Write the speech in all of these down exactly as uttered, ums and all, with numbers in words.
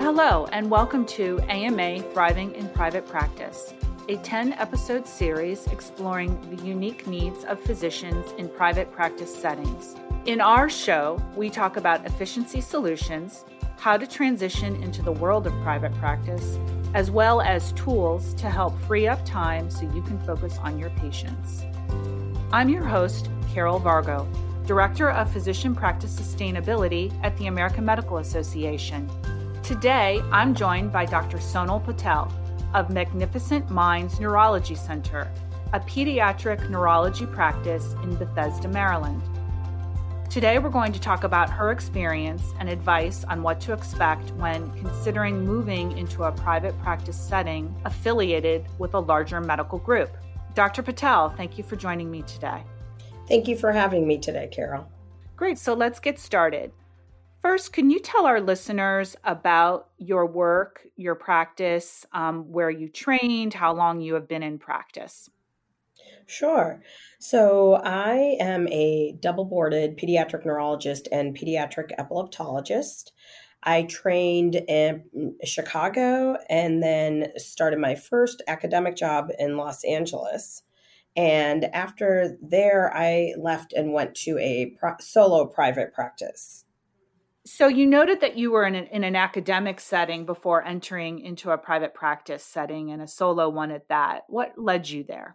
Hello, and welcome to A M A Thriving in Private Practice, a ten-episode series exploring the unique needs of physicians in private practice settings. In our show, we talk about efficiency solutions, how to transition into the world of private practice, as well as tools to help free up time so you can focus on your patients. I'm your host, Carol Vargo, Director of Physician Practice Sustainability at the American Medical Association. Today, I'm joined by Doctor Sonal Patel of Magnificent Minds Neurology Center, a pediatric neurology practice in Bethesda, Maryland. Today, we're going to talk about her experience and advice on what to expect when considering moving into a private practice setting affiliated with a larger medical group. Doctor Patel, thank you for joining me today. Thank you for having me today, Carol. Great, so let's get started. First, can you tell our listeners about your work, your practice, um, where you trained, how long you have been in practice? Sure. So I am a double-boarded pediatric neurologist and pediatric epileptologist. I trained in Chicago and then started my first academic job in Los Angeles. And after there, I left and went to a pro- solo private practice. So you noted that you were in an, in an academic setting before entering into a private practice setting and a solo one at that. What led you there?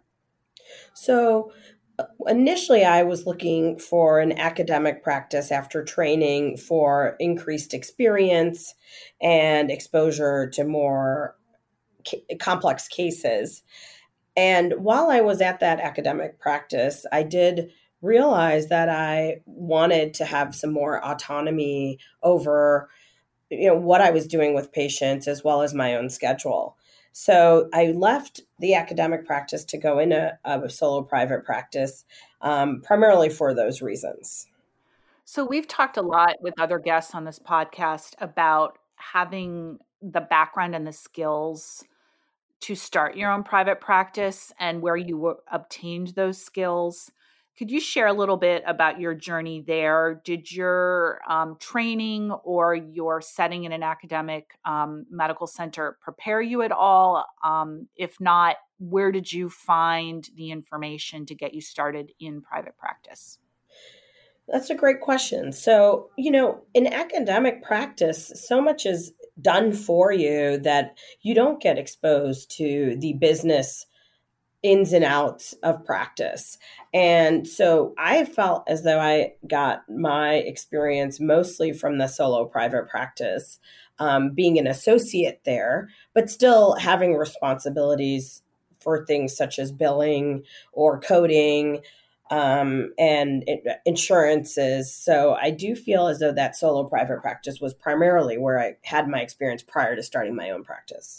So initially, I was looking for an academic practice after training for increased experience and exposure to more ca- complex cases. And while I was at that academic practice, I did realize that I wanted to have some more autonomy over, you know, what I was doing with patients as well as my own schedule. So I left the academic practice to go into a solo private practice, um, primarily for those reasons. So we've talked a lot with other guests on this podcast about having the background and the skills to start your own private practice and where you w- obtained those skills. Could you share a little bit about your journey there? Did your um, training or your setting in an academic um, medical center prepare you at all? Um, if not, where did you find the information to get you started in private practice? That's a great question. So, you know, in academic practice, so much is done for you that you don't get exposed to the business ins and outs of practice. And so I felt as though I got my experience mostly from the solo private practice, um, being an associate there, but still having responsibilities for things such as billing or coding, um, and it, insurances. So I do feel as though that solo private practice was primarily where I had my experience prior to starting my own practice.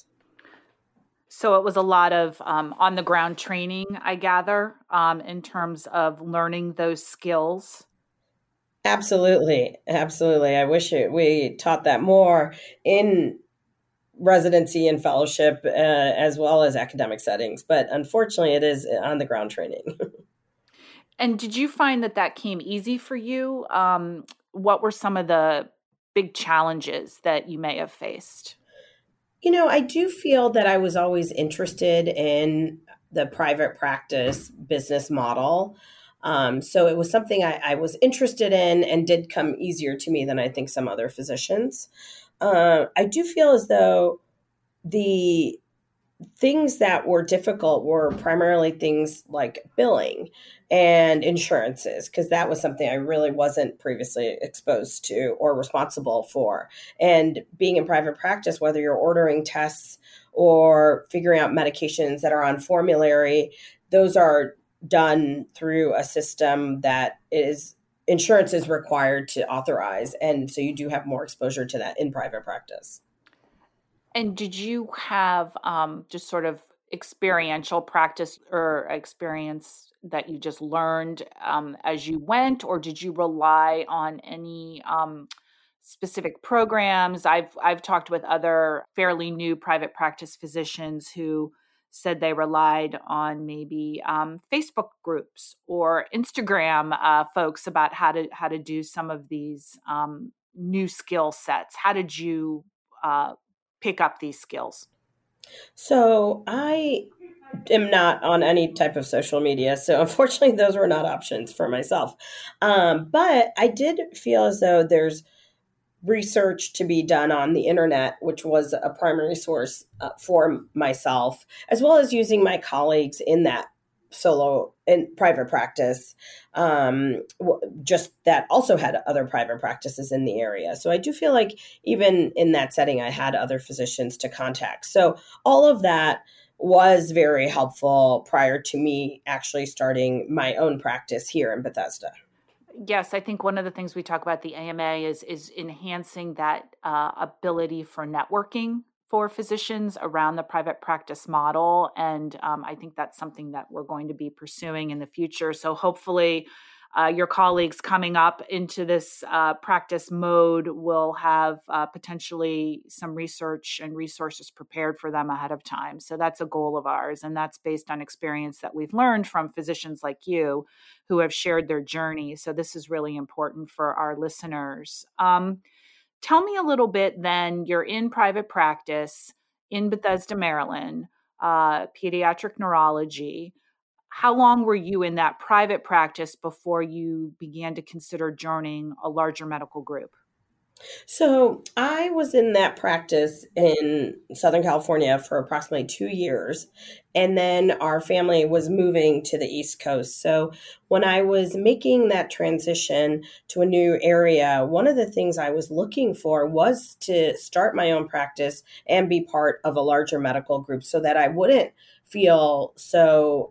So it was a lot of um, on the ground training, I gather, um, in terms of learning those skills. Absolutely. Absolutely. I wish it, we taught that more in residency and fellowship, uh, as well as academic settings. But unfortunately, it is on the ground training. And did you find that that came easy for you? Um, what were some of the big challenges that you may have faced? You know, I do feel that I was always interested in the private practice business model. Um, so it was something I, I was interested in and did come easier to me than I think some other physicians. Uh, I do feel as though the things that were difficult were primarily things like billing and insurances, because that was something I really wasn't previously exposed to or responsible for. And being in private practice, whether you're ordering tests or figuring out medications that are on formulary, those are done through a system that is insurance is required to authorize. And so you do have more exposure to that in private practice. And did you have um, just sort of experiential practice or experience that you just learned um, as you went, or did you rely on any um, specific programs? I've I've talked with other fairly new private practice physicians who said they relied on maybe um, Facebook groups or Instagram uh, folks about how to how to do some of these um, new skill sets. How did you uh, pick up these skills? So I am not on any type of social media. So unfortunately, those were not options for myself. Um, but I did feel as though there's research to be done on the internet, which was a primary source uh, for myself, as well as using my colleagues in that solo and private practice, um, just that also had other private practices in the area. So I do feel like even in that setting, I had other physicians to contact. So all of that was very helpful prior to me actually starting my own practice here in Bethesda. Yes, I think one of the things we talk about at the A M A is is enhancing that uh, ability for networking for physicians around the private practice model. And um, I think that's something that we're going to be pursuing in the future. So hopefully uh, your colleagues coming up into this uh, practice mode will have uh, potentially some research and resources prepared for them ahead of time. So that's a goal of ours. And that's based on experience that we've learned from physicians like you who have shared their journey. So this is really important for our listeners. Um, Tell me a little bit then, you're in private practice in Bethesda, Maryland, uh, pediatric neurology. How long were you in that private practice before you began to consider joining a larger medical group? So I was in that practice in Southern California for approximately two years. And then our family was moving to the East Coast. So when I was making that transition to a new area, one of the things I was looking for was to start my own practice and be part of a larger medical group so that I wouldn't feel so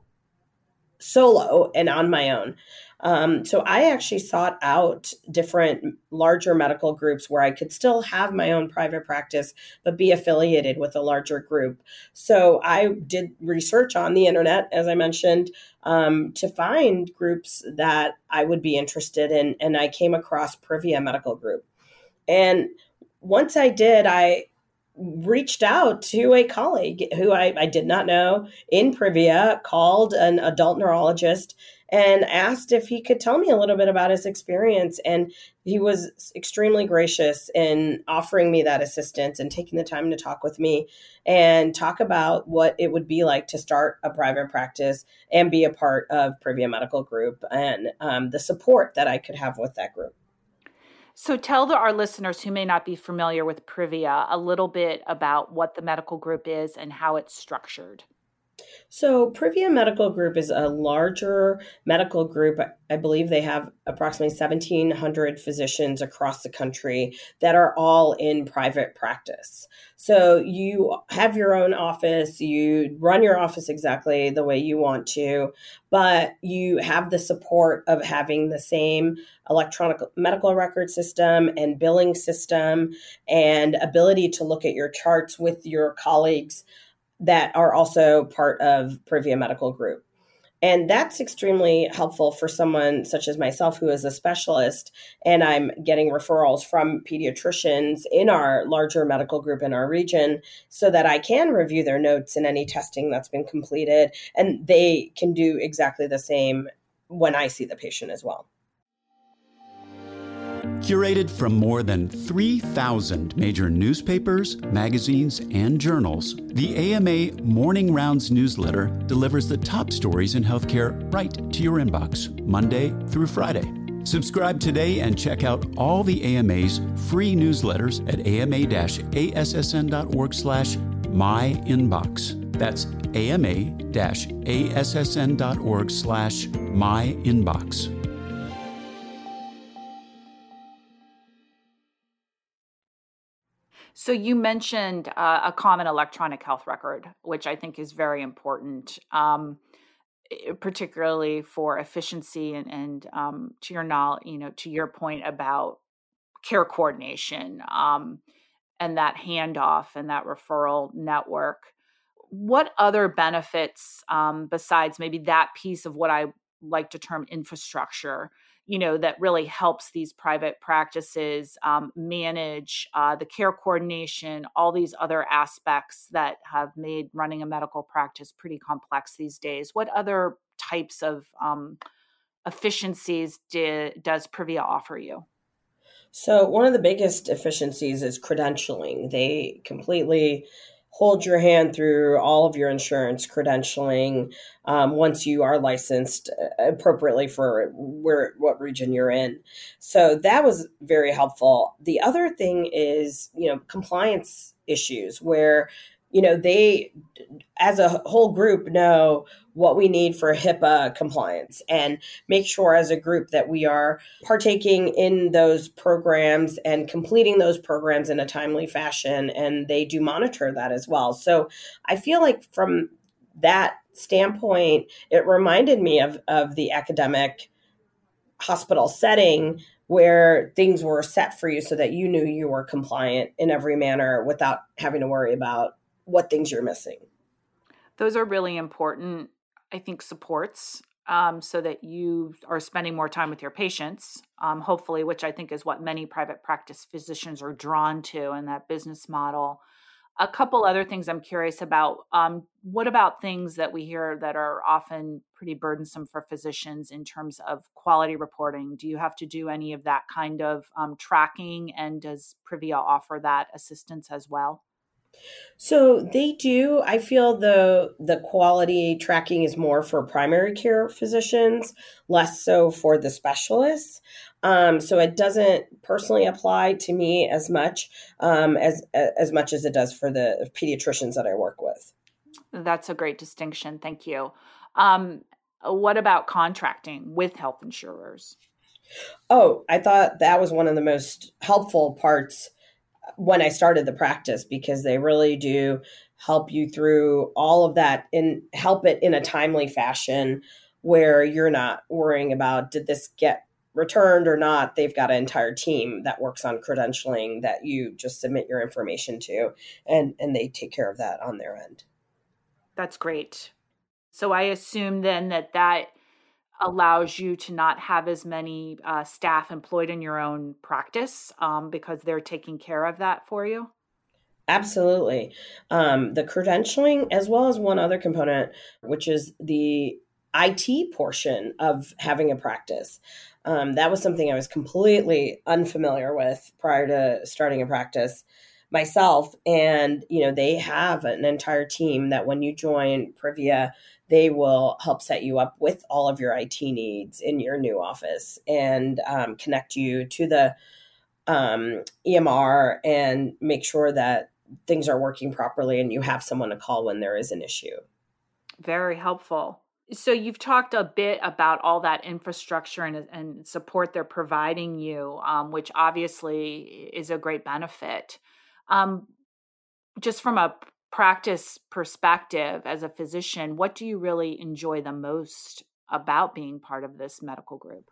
solo and on my own. Um, so I actually sought out different larger medical groups where I could still have my own private practice, but be affiliated with a larger group. So I did research on the internet, as I mentioned, um, to find groups that I would be interested in. And I came across Privia Medical Group. And once I did, I reached out to a colleague who I, I did not know in Privia, called an adult neurologist and asked if he could tell me a little bit about his experience. And he was extremely gracious in offering me that assistance and taking the time to talk with me and talk about what it would be like to start a private practice and be a part of Privia Medical Group and um, the support that I could have with that group. So tell the, our listeners who may not be familiar with Privia a little bit about what the medical group is and how it's structured. So Privia Medical Group is a larger medical group. I believe they have approximately seventeen hundred physicians across the country that are all in private practice. So you have your own office, you run your office exactly the way you want to, but you have the support of having the same electronic medical record system and billing system and ability to look at your charts with your colleagues that are also part of Privia Medical Group. And that's extremely helpful for someone such as myself who is a specialist, and I'm getting referrals from pediatricians in our larger medical group in our region so that I can review their notes and any testing that's been completed, and they can do exactly the same when I see the patient as well. Curated from more than three thousand major newspapers, magazines, and journals, the A M A Morning Rounds newsletter delivers the top stories in healthcare right to your inbox, Monday through Friday. Subscribe today and check out all the A M A's free newsletters at ama-assn.org slash my inbox. That's ama-assn.org slash my inbox. So you mentioned uh, a common electronic health record, which I think is very important, um, particularly for efficiency and, and um, to your knowledge, you know, to your point about care coordination um, and that handoff and that referral network. What other benefits um, besides maybe that piece of what I like to term infrastructure, you know, that really helps these private practices um, manage uh, the care coordination, all these other aspects that have made running a medical practice pretty complex these days? What other types of um, efficiencies do, does Privia offer you? So one of the biggest efficiencies is credentialing. They completely hold your hand through all of your insurance credentialing um, once you are licensed appropriately for where what region you're in. So that was very helpful. The other thing is, you know, compliance issues where, you know, they as a whole group know what we need for HIPAA compliance and make sure as a group that we are partaking in those programs and completing those programs in a timely fashion. And they do monitor that as well. So I feel like from that standpoint, it reminded me of, of the academic hospital setting where things were set for you so that you knew you were compliant in every manner without having to worry about what things you're missing. Those are really important, I think, supports um, so that you are spending more time with your patients, um, hopefully, which I think is what many private practice physicians are drawn to in that business model. A couple other things I'm curious about. Um, what about things that we hear that are often pretty burdensome for physicians in terms of quality reporting? Do you have to do any of that kind of um, tracking? And does Privia offer that assistance as well? So they do. I feel the the quality tracking is more for primary care physicians, less so for the specialists. Um, so it doesn't personally apply to me as much um, as as much as it does for the pediatricians that I work with. That's a great distinction. Thank you. Um, what about contracting with health insurers? Oh, I thought that was one of the most helpful parts when I started the practice because they really do help you through all of that and help it in a timely fashion where you're not worrying about did this get returned or not. They've got an entire team that works on credentialing that you just submit your information to and and they take care of that on their end. That's great. So I assume then that that allows you to not have as many uh, staff employed in your own practice um, because they're taking care of that for you? Absolutely. Um, the credentialing, as well as one other component, which is the I T portion of having a practice. Um, that was something I was completely unfamiliar with prior to starting a practice myself. And, you know, they have an entire team that when you join Privia, they will help set you up with all of your I T needs in your new office and um, connect you to the um, E M R and make sure that things are working properly and you have someone to call when there is an issue. Very helpful. So you've talked a bit about all that infrastructure and, and support they're providing you, um, which obviously is a great benefit. Um, just from a practice perspective as a physician, what do you really enjoy the most about being part of this medical group?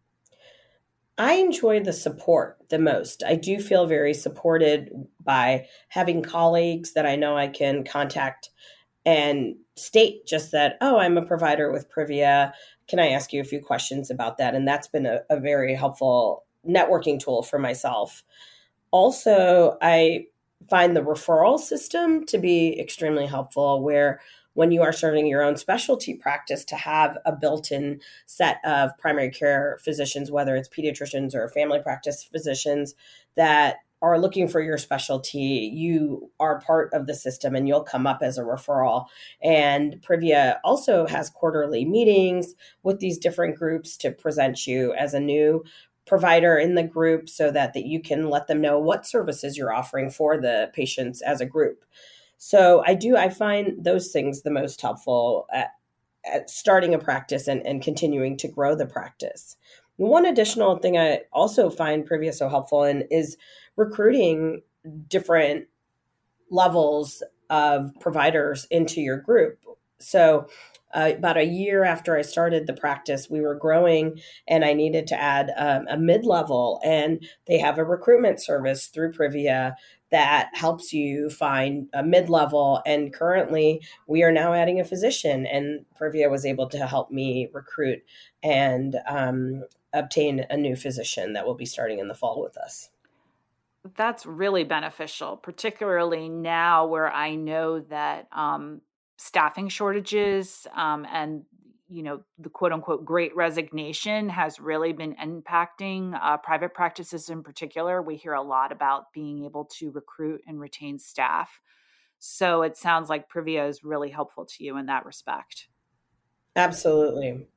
I enjoy the support the most. I do feel very supported by having colleagues that I know I can contact and state just that, oh, I'm a provider with Privia. Can I ask you a few questions about that? And that's been a, a very helpful networking tool for myself. Also, I find the referral system to be extremely helpful where when you are starting your own specialty practice to have a built-in set of primary care physicians, whether it's pediatricians or family practice physicians that are looking for your specialty, you are part of the system and you'll come up as a referral. And Privia also has quarterly meetings with these different groups to present you as a new provider in the group so that, that you can let them know what services you're offering for the patients as a group. So I do, I find those things the most helpful at, at starting a practice and, and continuing to grow the practice. One additional thing I also find Privia so helpful in is recruiting different levels of providers into your group. So uh, about a year after I started the practice, we were growing and I needed to add um, a mid-level, and they have a recruitment service through Privia that helps you find a mid-level. And currently we are now adding a physician, and Privia was able to help me recruit and um, obtain a new physician that will be starting in the fall with us. That's really beneficial, particularly now where I know that um, staffing shortages um, and you know, the quote unquote great resignation has really been impacting uh, private practices in particular. We hear a lot about being able to recruit and retain staff. So it sounds like Privia is really helpful to you in that respect. Absolutely.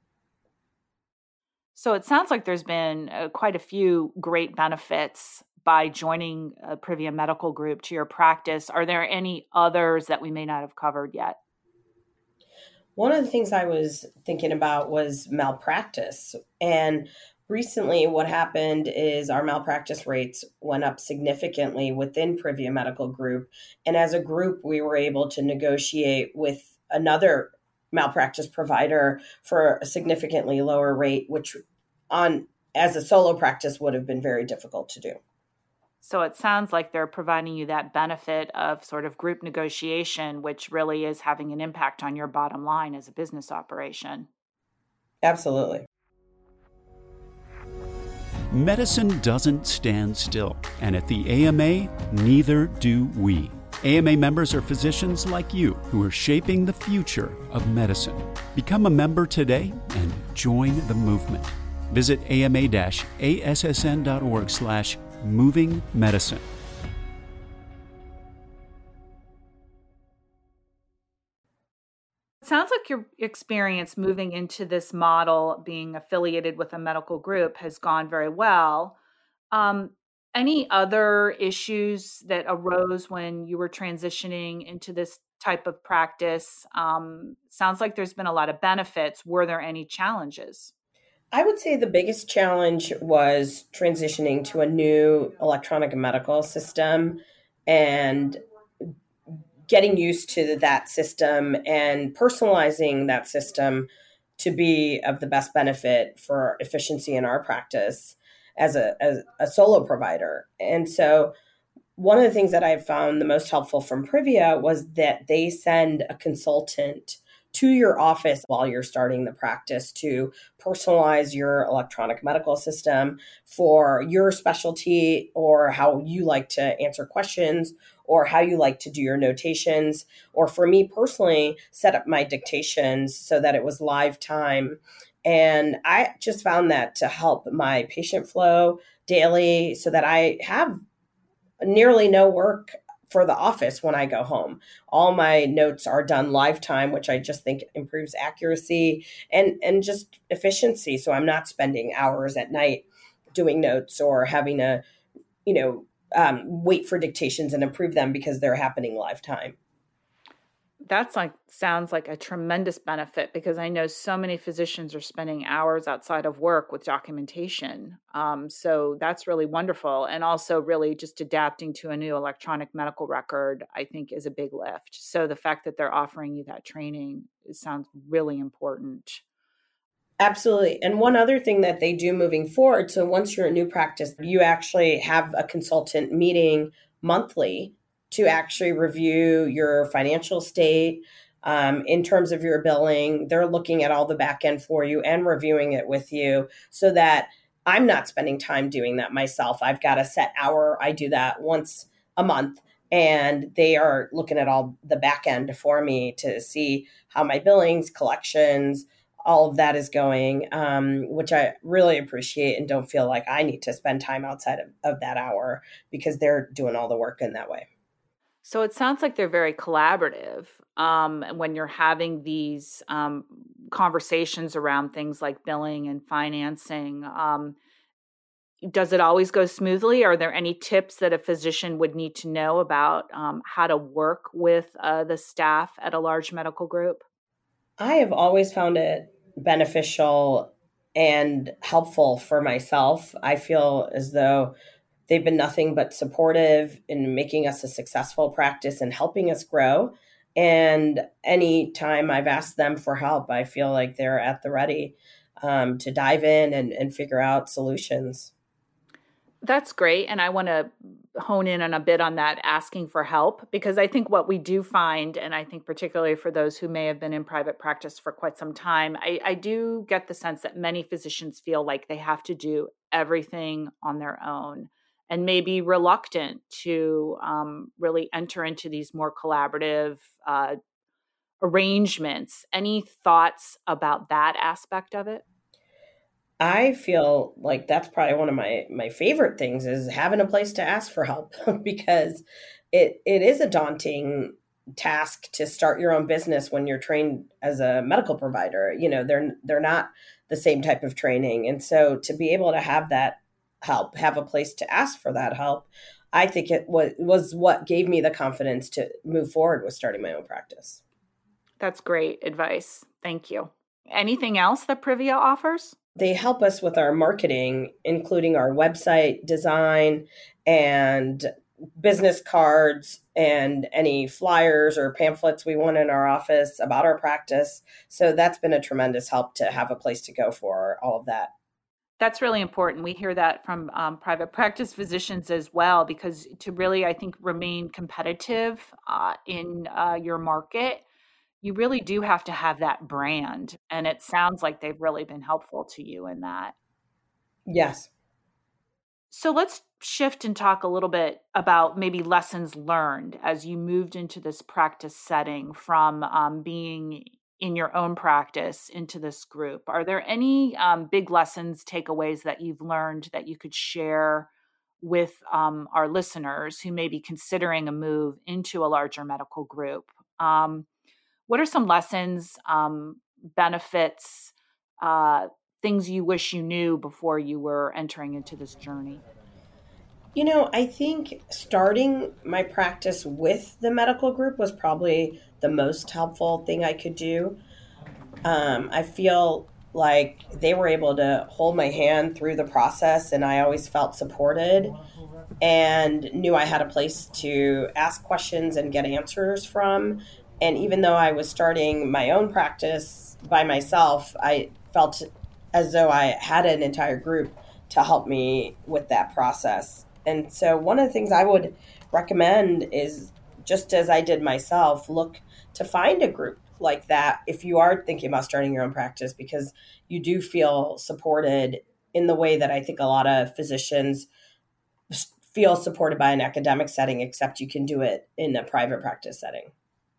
So it sounds like there's been uh, quite a few great benefits by joining a Privia Medical Group to your practice. Are there any others that we may not have covered yet? One of the things I was thinking about was malpractice. And recently, what happened is our malpractice rates went up significantly within Privia Medical Group. And as a group, we were able to negotiate with another malpractice provider for a significantly lower rate, which on as a solo practice would have been very difficult to do. So it sounds like they're providing you that benefit of sort of group negotiation, which really is having an impact on your bottom line as a business operation. Absolutely. Medicine doesn't stand still, and at the A M A, neither do we. A M A members are physicians like you who are shaping the future of medicine. Become a member today and join the movement. Visit ama-assn.org slash moving medicine. It sounds like your experience moving into this model, being affiliated with a medical group, has gone very well. Um, any other issues that arose when you were transitioning into this type of practice? Um, sounds like there's been a lot of benefits. Were there any challenges? I would say the biggest challenge was transitioning to a new electronic medical system and getting used to that system and personalizing that system to be of the best benefit for efficiency in our practice as a, as a solo provider. And so one of the things that I've found the most helpful from Privia was that they send a consultant to your office while you're starting the practice to personalize your electronic medical system for your specialty or how you like to answer questions or how you like to do your notations. Or for me personally, set up my dictations so that it was live time. And I just found that to help my patient flow daily so that I have nearly no work for the office when I go home. All my notes are done live time, which I just think improves accuracy and, and just efficiency. So I'm not spending hours at night doing notes or having to, you know, um, wait for dictations and approve them because they're happening live time. That's like sounds like a tremendous benefit because I know so many physicians are spending hours outside of work with documentation. Um, so that's really wonderful. And also really just adapting to a new electronic medical record, I think is a big lift. So the fact that they're offering you that training it sounds really important. Absolutely. And one other thing that they do moving forward, so once you're a new practice, you actually have a consultant meeting monthly to actually review your financial state um, in terms of your billing. They're looking at all the back end for you and reviewing it with you so that I'm not spending time doing that myself. I've got a set hour. I do that once a month. And they are looking at all the back end for me to see how my billings, collections, all of that is going, um, which I really appreciate and don't feel like I need to spend time outside of, of that hour because they're doing all the work in that way. So it sounds like they're very collaborative um, when you're having these um, conversations around things like billing and financing. Um, does it always go smoothly? Are there any tips that a physician would need to know about um, how to work with uh, the staff at a large medical group? I have always found it beneficial and helpful for myself. I feel as though they've been nothing but supportive in making us a successful practice and helping us grow. And any time I've asked them for help, I feel like they're at the ready um, to dive in and, and figure out solutions. That's great. And I want to hone in on a bit on that asking for help, because I think what we do find, and I think particularly for those who may have been in private practice for quite some time, I, I do get the sense that many physicians feel like they have to do everything on their own and may be reluctant to um, really enter into these more collaborative, uh, arrangements. Any thoughts about that aspect of it? I feel like that's probably one of my my favorite things is having a place to ask for help because it it is a daunting task to start your own business when you're trained as a medical provider. You know, they're they're not the same type of training. And so to be able to have that help, have a place to ask for that help, I think it was was what gave me the confidence to move forward with starting my own practice. That's great advice. Thank you. Anything else that Privia offers? They help us with our marketing, including our website design and business cards and any flyers or pamphlets we want in our office about our practice. So that's been a tremendous help to have a place to go for all of that. That's really important. We hear that from um, private practice physicians as well, because to really, I think, remain competitive uh, in uh, your market, you really do have to have that brand. And it sounds like they've really been helpful to you in that. Yes. So let's shift and talk a little bit about maybe lessons learned as you moved into this practice setting from um, being in your own practice into this group. Are there any um, big lessons, takeaways that you've learned that you could share with um, our listeners who may be considering a move into a larger medical group? Um, what are some lessons, um, benefits, uh, things you wish you knew before you were entering into this journey? You know, I think starting my practice with the medical group was probably the most helpful thing I could do. Um, I feel like they were able to hold my hand through the process, and I always felt supported and knew I had a place to ask questions and get answers from. And even though I was starting my own practice by myself, I felt as though I had an entire group to help me with that process. And so one of the things I would recommend is, just as I did myself, look to find a group like that if you are thinking about starting your own practice, because you do feel supported in the way that I think a lot of physicians feel supported by an academic setting, except you can do it in a private practice setting.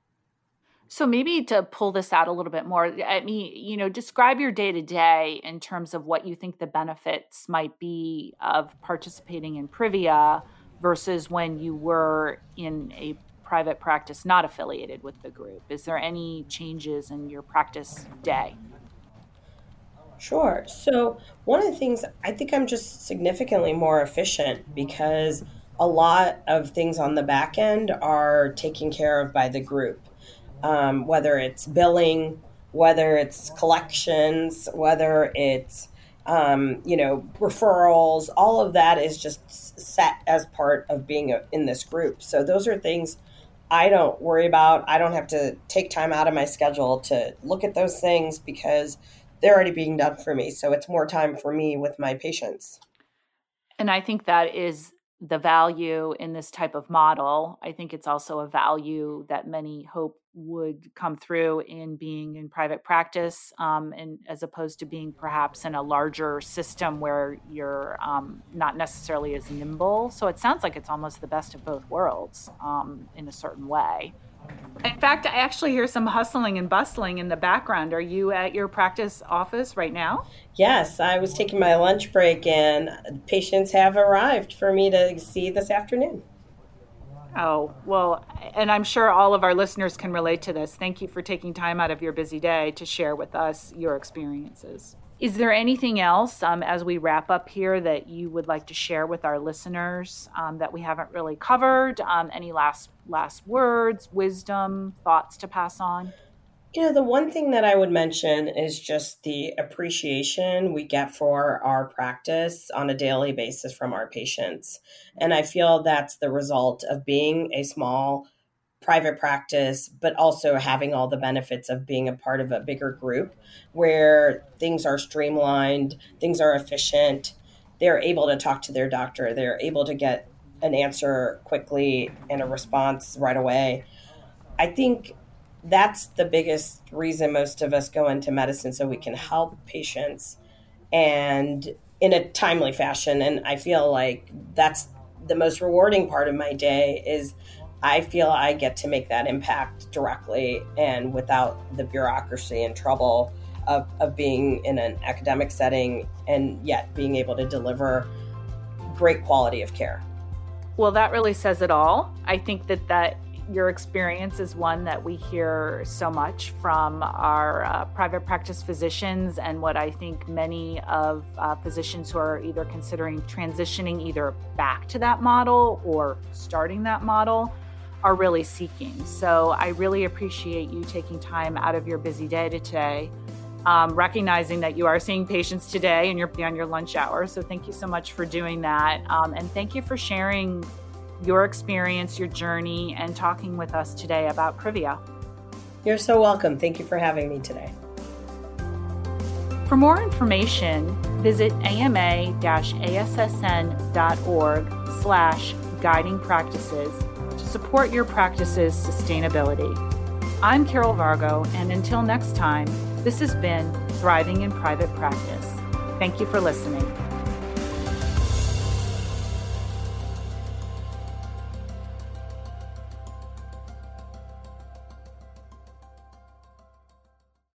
So maybe to pull this out a little bit more, I mean, you know, describe your day-to-day in terms of what you think the benefits might be of participating in Privia versus when you were in a private practice not affiliated with the group. Is there any changes in your practice day? Sure. So one of the things, I think I'm just significantly more efficient because a lot of things on the back end are taken care of by the group. Um, whether it's billing, whether it's collections, whether it's, um, you know, referrals, all of that is just set as part of being a, in this group. So those are things I don't worry about. I don't have to take time out of my schedule to look at those things because they're already being done for me. So it's more time for me with my patients. And I think that is the value in this type of model. I think it's also a value that many hope would come through in being in private practice, um, and as opposed to being perhaps in a larger system where you're um, not necessarily as nimble. So it sounds like it's almost the best of both worlds um, in a certain way. In fact, I actually hear some hustling and bustling in the background. Are you at your practice office right now? Yes, I was taking my lunch break and patients have arrived for me to see this afternoon. Oh, well, and I'm sure all of our listeners can relate to this. Thank you for taking time out of your busy day to share with us your experiences. Is there anything else um, as we wrap up here that you would like to share with our listeners um, that we haven't really covered? Um, any last last words, wisdom, thoughts to pass on? You know, the one thing that I would mention is just the appreciation we get for our practice on a daily basis from our patients. And I feel that's the result of being a small private practice, but also having all the benefits of being a part of a bigger group where things are streamlined, things are efficient. They're able to talk to their doctor. They're able to get an answer quickly and a response right away. I think that's the biggest reason most of us go into medicine, so we can help patients and in a timely fashion. And I feel like that's the most rewarding part of my day is I feel I get to make that impact directly and without the bureaucracy and trouble of, of being in an academic setting and yet being able to deliver great quality of care. Well, that really says it all. I think that, that your experience is one that we hear so much from our uh, private practice physicians, and what I think many of uh, physicians who are either considering transitioning either back to that model or starting that model are really seeking. So I really appreciate you taking time out of your busy day today, um, recognizing that you are seeing patients today and you're beyond your lunch hour. So thank you so much for doing that. Um, and thank you for sharing your experience, your journey, and talking with us today about Privia. You're so welcome. Thank you for having me today. For more information, visit ama-assn.org slash guiding practices to support your practice's sustainability. I'm Carol Vargo, and until next time, this has been Thriving in Private Practice. Thank you for listening.